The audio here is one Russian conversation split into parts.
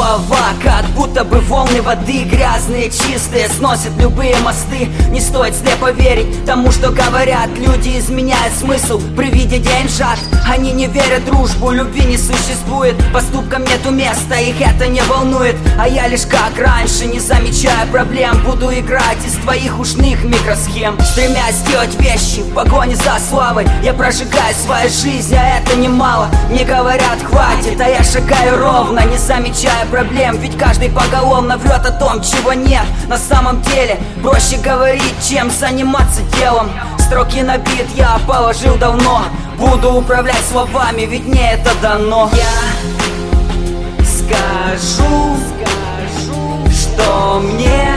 слова, как будто бы волны воды, грязные, чистые, сносят любые мосты. Не стоит слепо верить тому, что говорят. Люди изменяют смысл при виде деньжат. Они не верят в дружбу, любви не существует. Поступкам нету места, их это не волнует. А я лишь как раньше, не замечая проблем, буду играть из твоих ушных микросхем. Стремясь сделать вещи в погоне за славой, я прожигаю свою жизнь, а это немало. Мне говорят хватит, а я шагаю ровно, не замечая проблем. Ведь каждый поголовно врет о том, чего нет. На самом деле проще говорить, чем заниматься делом. Строки на бит я положил давно. Буду управлять словами, ведь мне это дано. Я скажу, что мне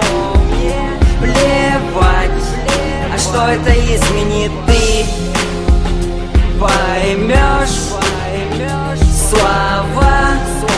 плевать. А что это изменит, ты поймешь. Слова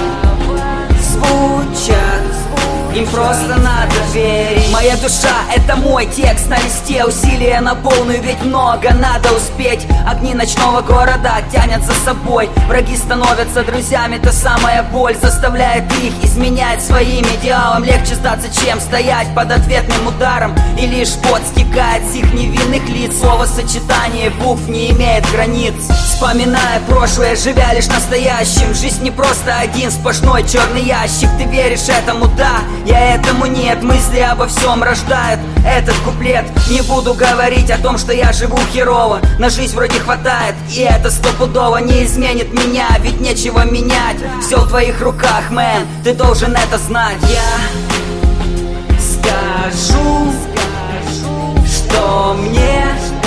звучат, им просто надо верить. Моя душа — это мой текст на листе. Усилия на полную, ведь много надо успеть. Огни ночного города тянут за собой. Враги становятся друзьями, та самая боль заставляет их изменять своим идеалам. Легче сдаться, чем стоять под ответным ударом. И лишь пот стекает с их невинных лиц. Словосочетание букв не имеет границ. Вспоминая прошлое, живя лишь настоящим. Жизнь не просто один сплошной черный ящик. Ты веришь этому? Да, я этому нет. Мысли обо всем рождают этот куплет. Не буду говорить о том, что я живу херово. На жизнь вроде хватает, и это стопудово не изменит меня, ведь нечего менять. Все в твоих руках, мэн, ты должен это знать. Я скажу, что мне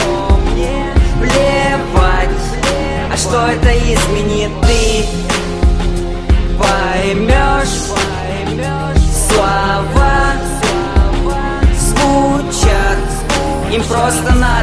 плевать. А что это изменит, ты поймешь. Слова звучат, им просто надо